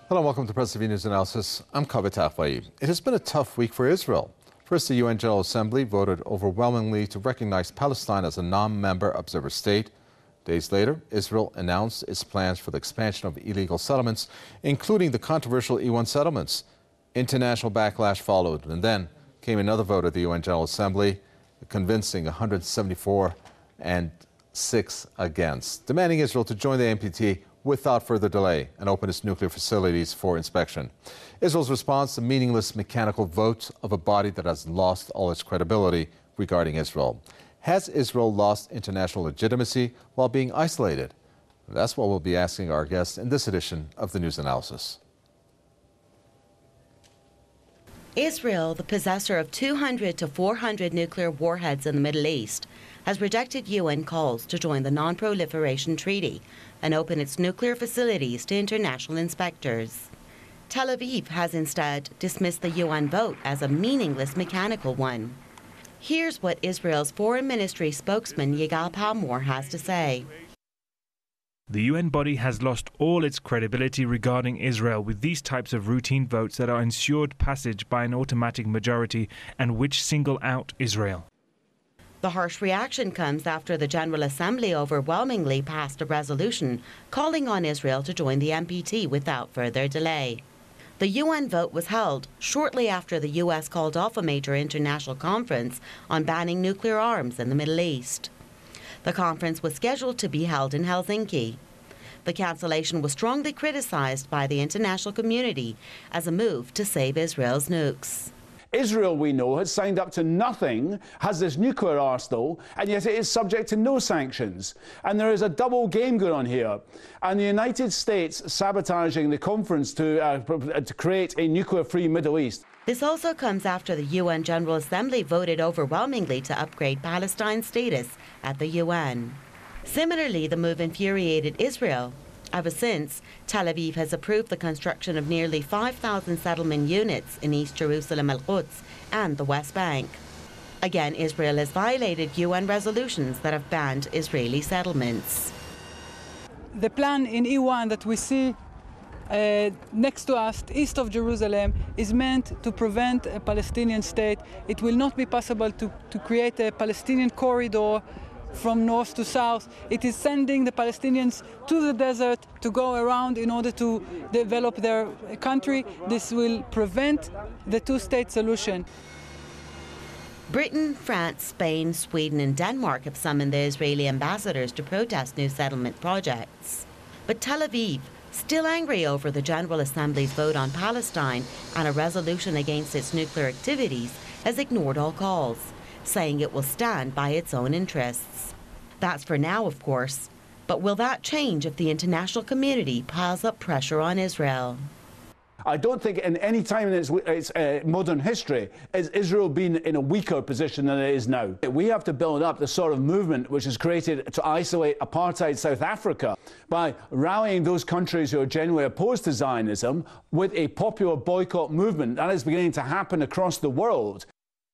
Hello and welcome to Press TV News Analysis. I'm Kaveh Tafai. It has been a tough week for Israel. First, the UN General Assembly voted overwhelmingly to recognize Palestine as a non-member observer state. Days later, Israel announced its plans for the expansion of illegal settlements, including the controversial E1 settlements. International backlash followed, and then came another vote at the UN General Assembly, a convincing 174 and 6 against, demanding Israel to join the NPT without further delay and open its nuclear facilities for inspection. Israel's response, a meaningless mechanical vote of a body that has lost all its credibility regarding Israel. Has Israel lost international legitimacy while being isolated? That's what we'll be asking our guests in this edition of the News Analysis. Israel, the possessor of 200 to 400 nuclear warheads in the Middle East, has rejected UN calls to join the Non-Proliferation Treaty and open its nuclear facilities to international inspectors. Tel Aviv has instead dismissed the UN vote as a meaningless mechanical one. Here's what Israel's Foreign Ministry spokesman Yigal Palmore has to say. The UN body has lost all its credibility regarding Israel with these types of routine votes that are ensured passage by an automatic majority and which single out Israel. The harsh reaction comes after the General Assembly overwhelmingly passed a resolution calling on Israel to join the NPT without further delay. The UN vote was held shortly after the US called off a major international conference on banning nuclear arms in the Middle East. The conference was scheduled to be held in Helsinki. The cancellation was strongly criticized by the international community as a move to save Israel's nukes. Israel, we know, has signed up to nothing, has this nuclear arsenal, and yet it is subject to no sanctions. And there is a double game going on here. And the United States sabotaging the conference to create a nuclear-free Middle East. This also comes after the UN General Assembly voted overwhelmingly to upgrade Palestine's status at the UN. Similarly, the move infuriated Israel. Ever since, Tel Aviv has approved the construction of nearly 5,000 settlement units in East Jerusalem, Al-Quds, and the West Bank. Again, Israel has violated UN resolutions that have banned Israeli settlements. The plan in E1 that we see next to us, east of Jerusalem, is meant to prevent a Palestinian state. It will not be possible to create a Palestinian corridor from north to south. It is sending the Palestinians to the desert to go around in order to develop their country. This will prevent the two-state solution. Britain, France, Spain, Sweden and Denmark have summoned the Israeli ambassadors to protest new settlement projects. But Tel Aviv, still angry over the General Assembly's vote on Palestine and a resolution against its nuclear activities, has ignored all calls, saying it will stand by its own interests. That's for now, of course. But will that change if the international community piles up pressure on Israel? I don't think in any time in its modern history has Israel been in a weaker position than it is now. We have to build up the sort of movement which is created to isolate apartheid South Africa by rallying those countries who are genuinely opposed to Zionism with a popular boycott movement. That is beginning to happen across the world.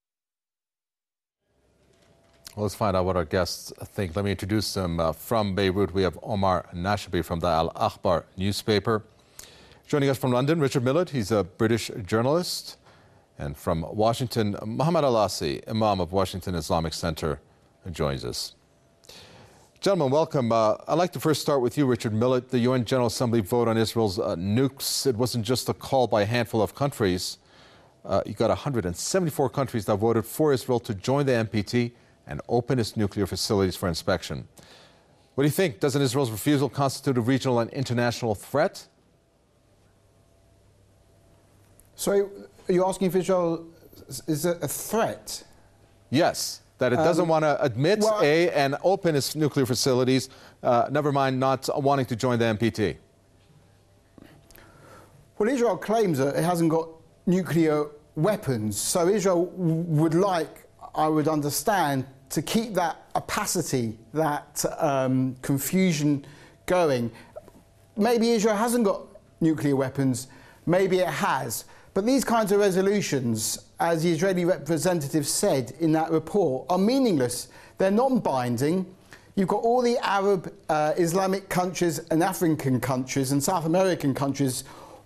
Well, let's find out what our guests think. Let me introduce them. From Beirut, we have Omar Nashbi from the Al-Akhbar newspaper. Joining us from London, Richard Millett, he's a British journalist. And from Washington, Mohammed Al-Asi, Imam of Washington Islamic Center, joins us. Gentlemen, welcome. I'd like to first start with you, Richard Millett. The UN General Assembly vote on Israel's nukes, it wasn't just a call by a handful of countries. You got 174 countries that voted for Israel to join the NPT and open its nuclear facilities for inspection. What do you think? Doesn't Israel's refusal constitute a regional and international threat? Sorry, are you asking if Israel is a threat? Yes, that it doesn't want to admit and open its nuclear facilities, never mind not wanting to join the NPT. Well, Israel claims that it hasn't got nuclear weapons, so Israel would like, I would understand, to keep that opacity, that confusion going. Maybe Israel hasn't got nuclear weapons, maybe it has. But these kinds of resolutions, as the Israeli representative said in that report, are meaningless. They're non-binding. You've got all the Arab, Islamic countries and African countries and South American countries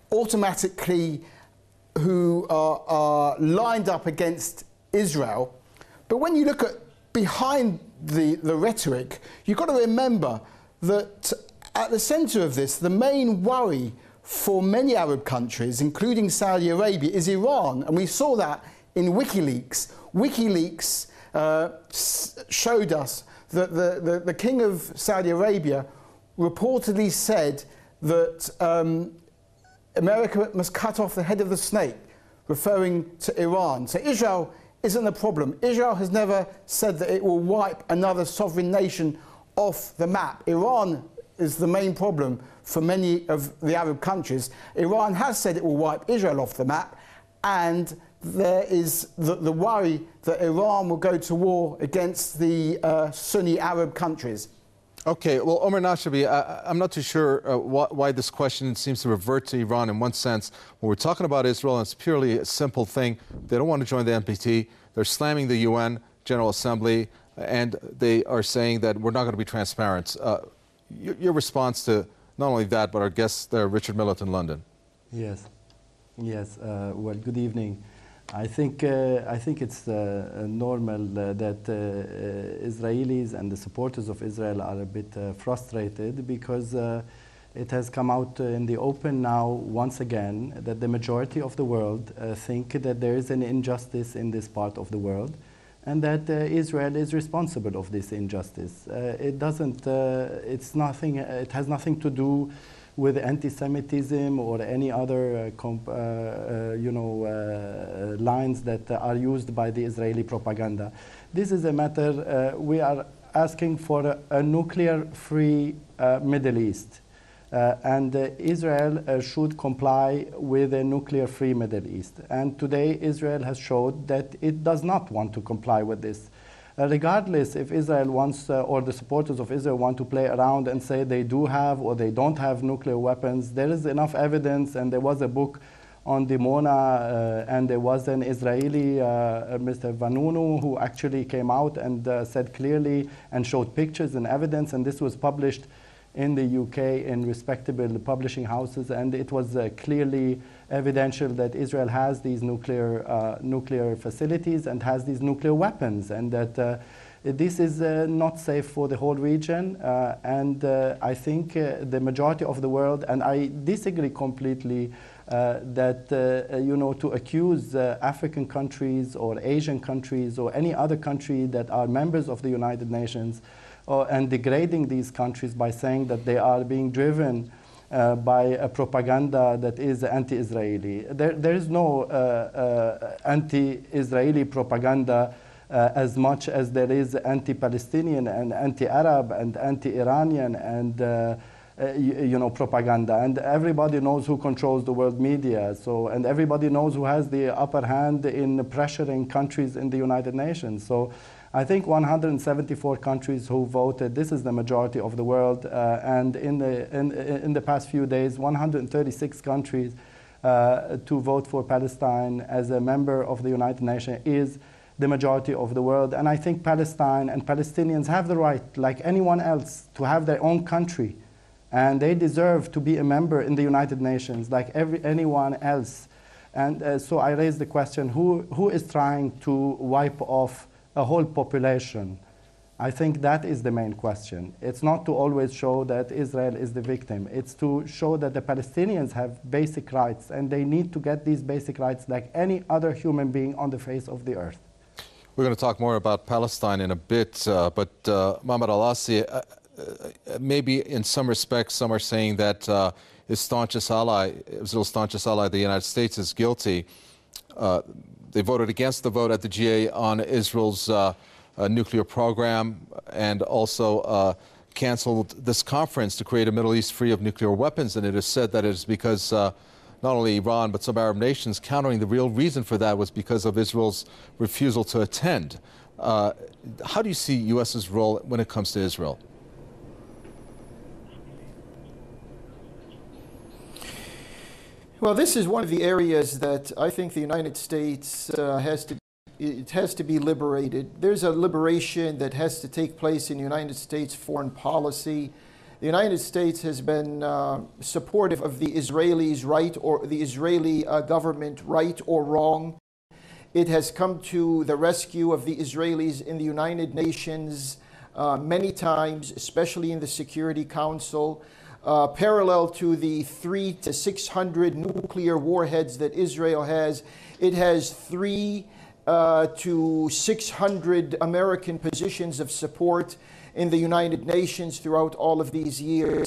automatically who are lined up against Israel. But when you look at behind the rhetoric, you've got to remember that at the centre of this, the main worry for many Arab countries, including Saudi Arabia, is Iran. And we saw that in WikiLeaks. WikiLeaks showed us that the King of Saudi Arabia reportedly said that America must cut off the head of the snake, referring to Iran. So Israel isn't a problem. Israel has never said that it will wipe another sovereign nation off the map. Iran is the main problem for many of the Arab countries. Iran has said it will wipe Israel off the map, and there is the worry that Iran will go to war against the Sunni Arab countries. Okay, well, Omar Nashabi, I'm not too sure why this question seems to revert to Iran in one sense. When we're talking about Israel, it's purely a simple thing. They don't want to join the NPT. They're slamming the UN General Assembly, and they are saying that we're not going to be transparent. Your response to not only that, but our guest there, Richard Millett in London. Yes. Well, good evening. I think it's normal that Israelis and the supporters of Israel are a bit frustrated because it has come out in the open now once again that the majority of the world think that there is an injustice in this part of the world, and that Israel is responsible of this injustice. It has nothing to do with anti-Semitism or any other lines that are used by the Israeli propaganda. This is a matter, we are asking for a nuclear-free Middle East. And Israel should comply with a nuclear-free Middle East. And today Israel has showed that it does not want to comply with this. Regardless if Israel wants, or the supporters of Israel want to play around and say they do have or they don't have nuclear weapons, there is enough evidence, and there was a book on Dimona, and there was an Israeli, Mr. Vanunu, who actually came out and said clearly and showed pictures and evidence, and this was published in the UK in respectable publishing houses, and it was clearly evidential that Israel has these nuclear facilities and has these nuclear weapons, and that this is not safe for the whole region. And I think the majority of the world, and I disagree completely that to accuse African countries or Asian countries or any other country that are members of the United Nations and degrading these countries by saying that they are being driven by a propaganda that is anti-Israeli. There is no anti-Israeli propaganda as much as there is anti-Palestinian and anti-Arab and anti-Iranian and propaganda. And everybody knows who controls the world media. And everybody knows who has the upper hand in pressuring countries in the United Nations. So I think 174 countries who voted, this is the majority of the world, and in the past few days, 136 countries to vote for Palestine as a member of the United Nations is the majority of the world. And I think Palestine and Palestinians have the right, like anyone else, to have their own country. And they deserve to be a member in the United Nations like anyone else. And so I raise the question, who is trying to wipe off a whole population? I think that is the main question. It's not to always show that Israel is the victim. It's to show that the Palestinians have basic rights, and they need to get these basic rights like any other human being on the face of the earth. We're going to talk more about Palestine in a bit, but Mohammed Al-Assi, maybe in some respects, some are saying that Israel's staunchest ally, the United States, is guilty. They voted against the vote at the GA on Israel's nuclear program, and also canceled this conference to create a Middle East free of nuclear weapons. And it is said that it is because not only Iran, but some Arab nations countering the real reason for that was because of Israel's refusal to attend. How do you see U.S.'s role when it comes to Israel? Well, this is one of the areas that I think the United States has to be liberated. There's a liberation that has to take place in United States foreign policy. The United States has been supportive of the Israelis, right, or the Israeli government, right or wrong. It has come to the rescue of the Israelis in the United Nations many times, especially in the Security Council. Parallel to the 300 to 600 nuclear warheads that Israel has, it has 300 to 600 American positions of support in the United Nations throughout all of these years.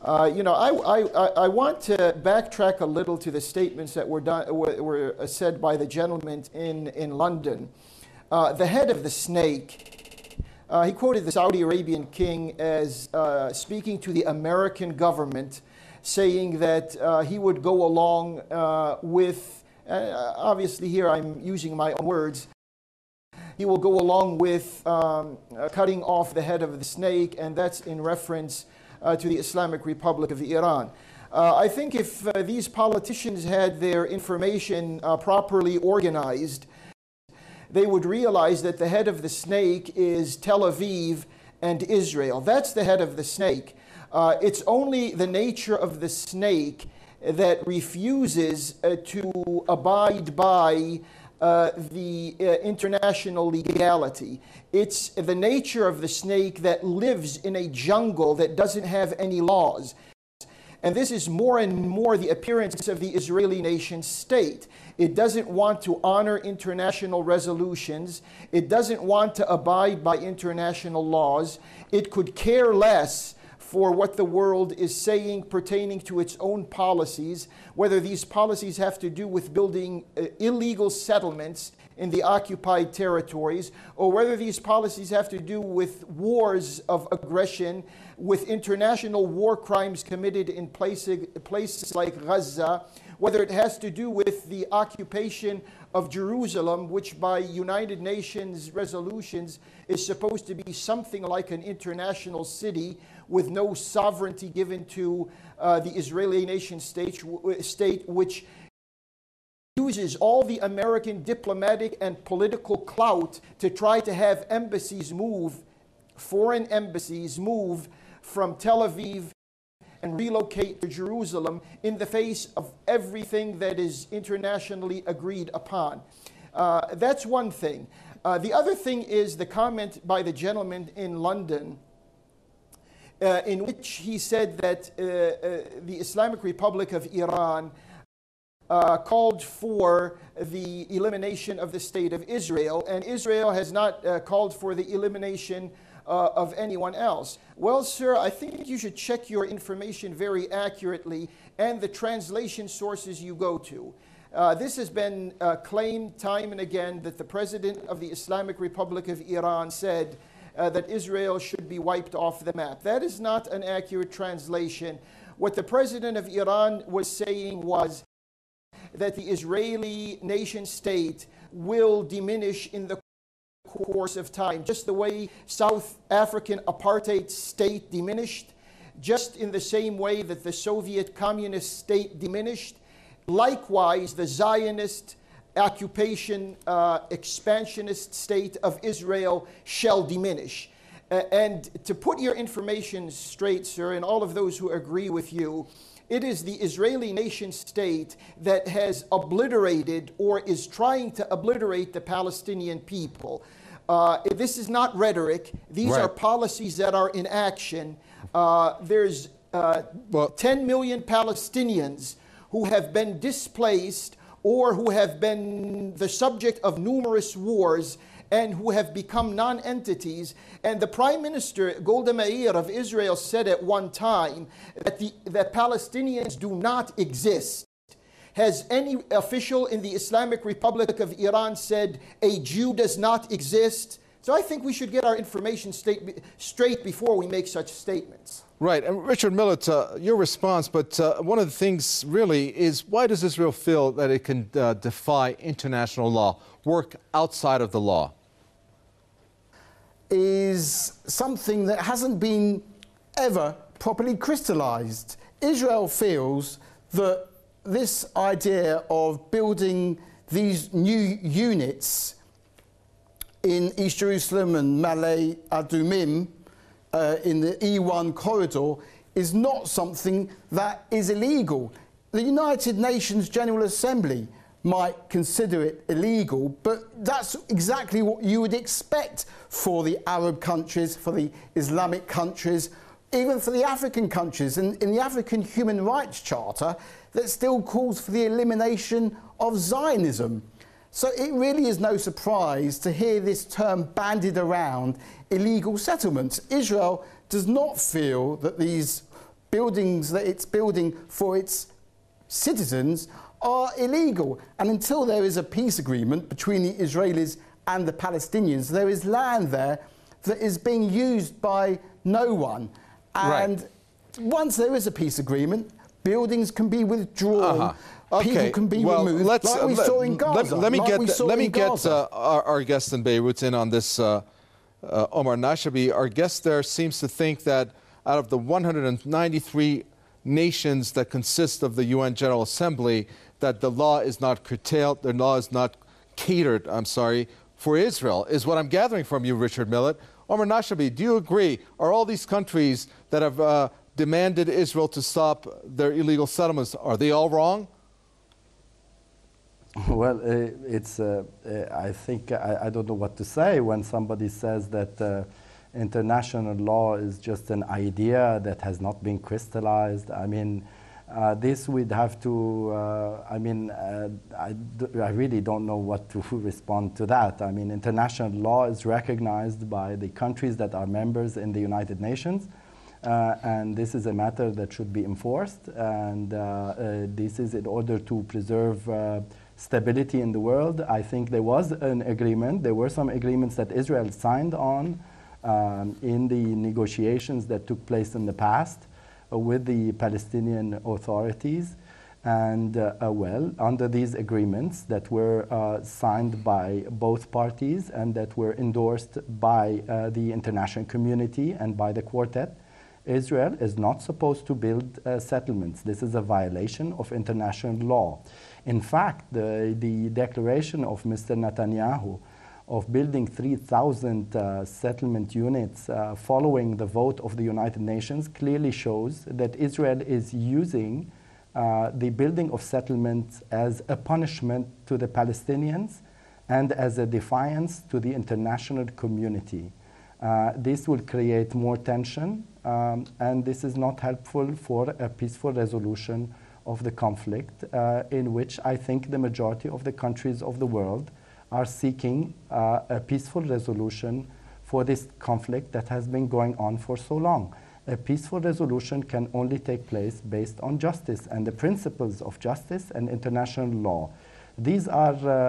I want to backtrack a little to the statements that were said by the gentleman in London. The head of the snake, he quoted the Saudi Arabian king as speaking to the American government, saying that he would go along with, obviously here I'm using my own words, he will go along with cutting off the head of the snake, and that's in reference to the Islamic Republic of Iran. I think if these politicians had their information properly organized, they would realize that the head of the snake is Tel Aviv and Israel. That's the head of the snake. It's only the nature of the snake that refuses to abide by the international legality. It's the nature of the snake that lives in a jungle that doesn't have any laws. And this is more and more the appearance of the Israeli nation state. It doesn't want to honor international resolutions. It doesn't want to abide by international laws. It could care less for what the world is saying pertaining to its own policies, whether these policies have to do with building illegal settlements in the occupied territories, or whether these policies have to do with wars of aggression, with international war crimes committed in places like Gaza, whether it has to do with the occupation of Jerusalem, which by United Nations resolutions is supposed to be something like an international city with no sovereignty given to the Israeli nation state, which uses all the American diplomatic and political clout to try to have embassies move, foreign embassies move from Tel Aviv and relocate to Jerusalem in the face of everything that is internationally agreed upon. That's one thing. The other thing is the comment by the gentleman in London in which he said that the Islamic Republic of Iran called for the elimination of the state of Israel, and Israel has not called for the elimination of anyone else. Well, sir, I think you should check your information very accurately and the translation sources you go to. This has been claimed time and again that the President of the Islamic Republic of Iran said that Israel should be wiped off the map. That is not an accurate translation. What the President of Iran was saying was that the Israeli nation state will diminish in the course of time, just the way South African apartheid state diminished, just in the same way that the Soviet communist state diminished. Likewise, the Zionist occupation expansionist state of Israel shall diminish. And to put your information straight, sir, and all of those who agree with you, it is the Israeli nation state that has obliterated or is trying to obliterate the Palestinian people. This is not rhetoric. These are policies that are in action. There's 10 million Palestinians who have been displaced or who have been the subject of numerous wars and who have become non-entities. And the Prime Minister, Golda Meir of Israel, said at one time that Palestinians do not exist. Has any official in the Islamic Republic of Iran said a Jew does not exist? So I think we should get our information straight before we make such statements. Right. And Richard Millett, your response, but one of the things really is, why does Israel feel that it can defy international law, work outside of the law? Is something that hasn't been ever properly crystallized. Israel feels that this idea of building these new units in East Jerusalem and Ma'ale Adumim in the E1 corridor is not something that is illegal. The United Nations General Assembly might consider it illegal, but that's exactly what you would expect for the Arab countries, for the Islamic countries, even for the African countries. And in the African Human Rights Charter, that still calls for the elimination of Zionism. So it really is no surprise to hear this term bandied around, illegal settlements. Israel does not feel that these buildings that it's building for its citizens are illegal. And until there is a peace agreement between the Israelis and the Palestinians, there is land there that is being used by no one. And once there is a peace agreement, buildings can be withdrawn. Okay. People can be removed, like we saw in Gaza. Let me get our guest in Beirut in on this, Omar Nashabi. Our guest there seems to think that out of the 193 nations that consist of the UN General Assembly, that the law is not curtailed, the law is not catered, for Israel, is what I'm gathering from you, Richard Millett. Omar Nashabi, do you agree? Are all these countries that have demanded Israel to stop their illegal settlements, are they all wrong? Well, I think I don't know what to say when somebody says that international law is just an idea that has not been crystallized. I mean, this we'd have to, I really don't know what to respond to that. I mean, international law is recognized by the countries that are members in the United Nations. And this is a matter that should be enforced. And this is in order to preserve stability in the world. I think there was an agreement. There were some agreements that Israel signed on in the negotiations that took place in the past with the Palestinian authorities. And under these agreements that were signed by both parties and that were endorsed by the international community and by the Quartet, Israel is not supposed to build settlements. This is a violation of international law. In fact, the declaration of Mr. Netanyahu of building 3,000 settlement units following the vote of the United Nations clearly shows that Israel is using the building of settlements as a punishment to the Palestinians and as a defiance to the international community. This will create more tension, and this is not helpful for a peaceful resolution of the conflict, in which I think the majority of the countries of the world are seeking a peaceful resolution for this conflict that has been going on for so long. A peaceful resolution can only take place based on justice and the principles of justice and international law. These are,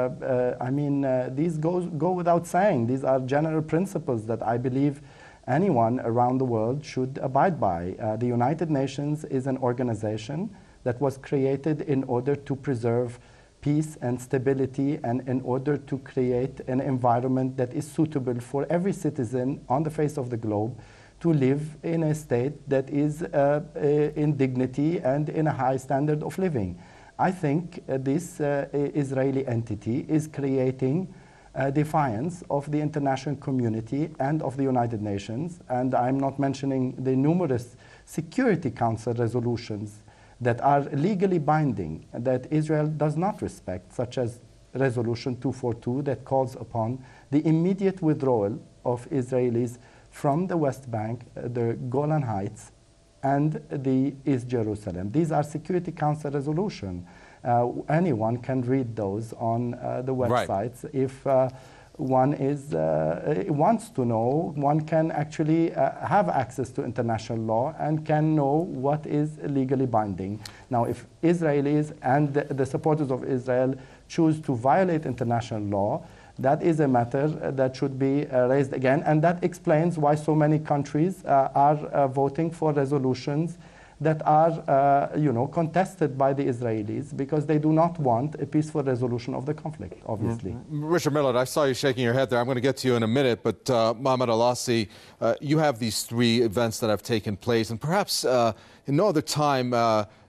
these go without saying. These are general principles that I believe anyone around the world should abide by. The United Nations is an organization that was created in order to preserve peace and stability and in order to create an environment that is suitable for every citizen on the face of the globe to live in a state that is in dignity and in a high standard of living. I think this Israeli entity is creating defiance of the international community and of the United Nations, and I'm not mentioning the numerous Security Council resolutions that are legally binding that Israel does not respect, such as Resolution 242 that calls upon the immediate withdrawal of Israelis from the West Bank, the Golan Heights, and the East Jerusalem. These are Security Council resolutions. Anyone can read those on the websites. Right. If one wants to know, one can actually have access to international law and can know what is legally binding. Now, if Israelis and the supporters of Israel choose to violate international law, that is a matter that should be raised again, and that explains why so many countries are voting for resolutions that are, contested by the Israelis because they do not want a peaceful resolution of the conflict, obviously. Richard Millett, I saw you shaking your head there. I'm going to get to you in a minute, but Mohamed Alassi, you have these three events that have taken place, and perhaps in no other time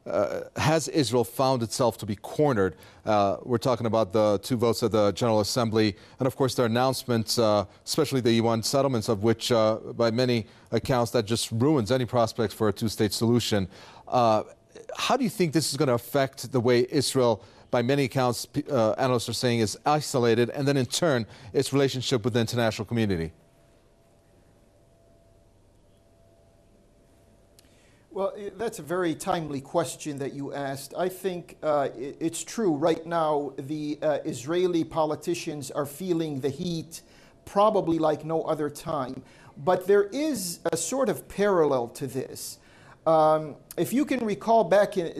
has Israel found itself to be cornered? We're talking about the 2 votes of the General Assembly and, of course, their announcements, especially the UN settlements, of which, by many accounts, that just ruins any prospects for a 2-state solution. How do you think this is going to affect the way Israel, by many accounts, analysts are saying, is isolated, and then in turn, its relationship with the international community? Well, that's a very timely question that you asked. I think it's true. Right now, the Israeli politicians are feeling the heat probably like no other time. But there is a sort of parallel to this. If you can recall back in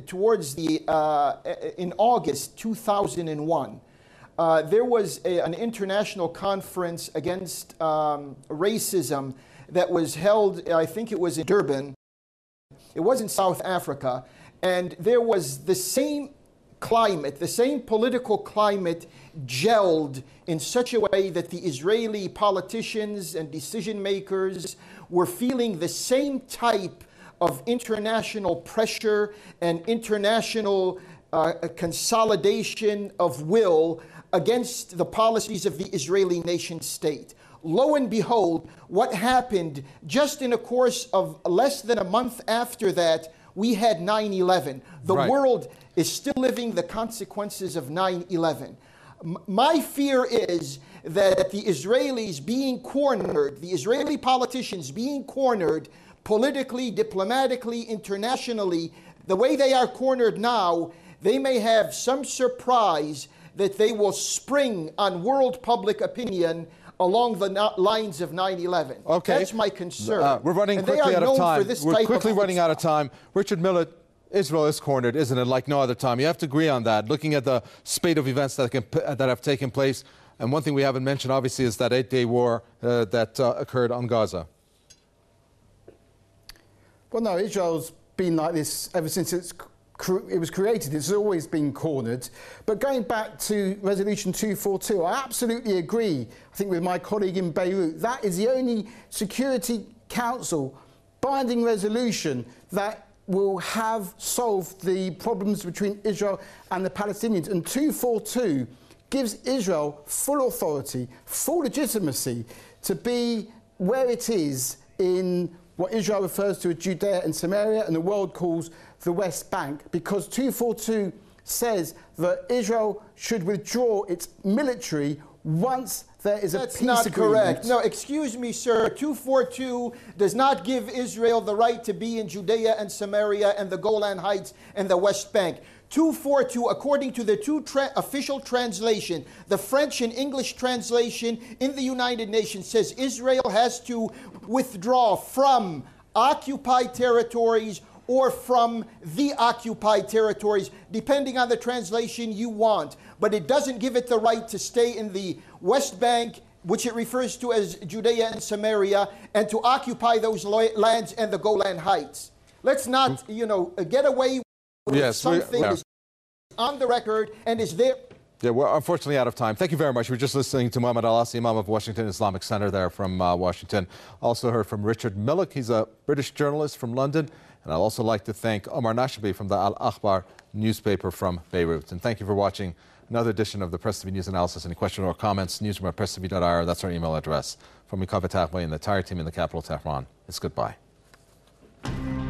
August 2001, there was an international conference against racism that was held, I think it was in Durban. It was in South Africa, and there was the same climate, the same political climate gelled in such a way that the Israeli politicians and decision makers were feeling the same type of international pressure and international consolidation of will against the policies of the Israeli nation state. Lo and behold, what happened just in a course of less than a month after that, we had 9/11. The world is still living the consequences of 9/11. My fear is that the Israelis being cornered, the Israeli politicians being cornered politically, diplomatically, internationally, the way they are cornered now, they may have some surprise that they will spring on world public opinion along the lines of 9/11. Okay. That's my concern. We're running quickly out of time. We're quickly running out of time. Richard Millett, Israel is cornered, isn't it, like no other time? You have to agree on that, looking at the spate of events that have taken place. And one thing we haven't mentioned, obviously, is that 8-day war that occurred on Gaza. Well, no, Israel's been like this ever since it was created. It's always been cornered. But going back to Resolution 242, I absolutely agree, I think, with my colleague in Beirut. That is the only Security Council binding resolution that will have solved the problems between Israel and the Palestinians. And 242 gives Israel full authority, full legitimacy to be where it is in what Israel refers to as Judea and Samaria and the world calls the West Bank, because 242 says that Israel should withdraw its military once there is a peace agreement. That's not correct. No, excuse me, sir. 242 does not give Israel the right to be in Judea and Samaria and the Golan Heights and the West Bank. 242, according to the two official translation, the French and English translation in the United Nations, says Israel has to withdraw from occupied territories or from the occupied territories, depending on the translation you want. But it doesn't give it the right to stay in the West Bank, which it refers to as Judea and Samaria, and to occupy those lands and the Golan Heights. Let's not, get away with something that is on the record and is there. Yeah, we're unfortunately out of time. Thank you very much. We're just listening to Mohammed Al-Assi, Imam of Washington Islamic Center there from Washington. Also heard from Richard Millett. He's a British journalist from London. And I'd also like to thank Omar Nashbi from the Al-Akhbar newspaper from Beirut. And thank you for watching another edition of the Press TV News Analysis. Any questions or comments, newsroom@presstv.ir. That's our email address. From me, Kaveh Taghwai, and the entire team in the capital, Tehran, it's goodbye.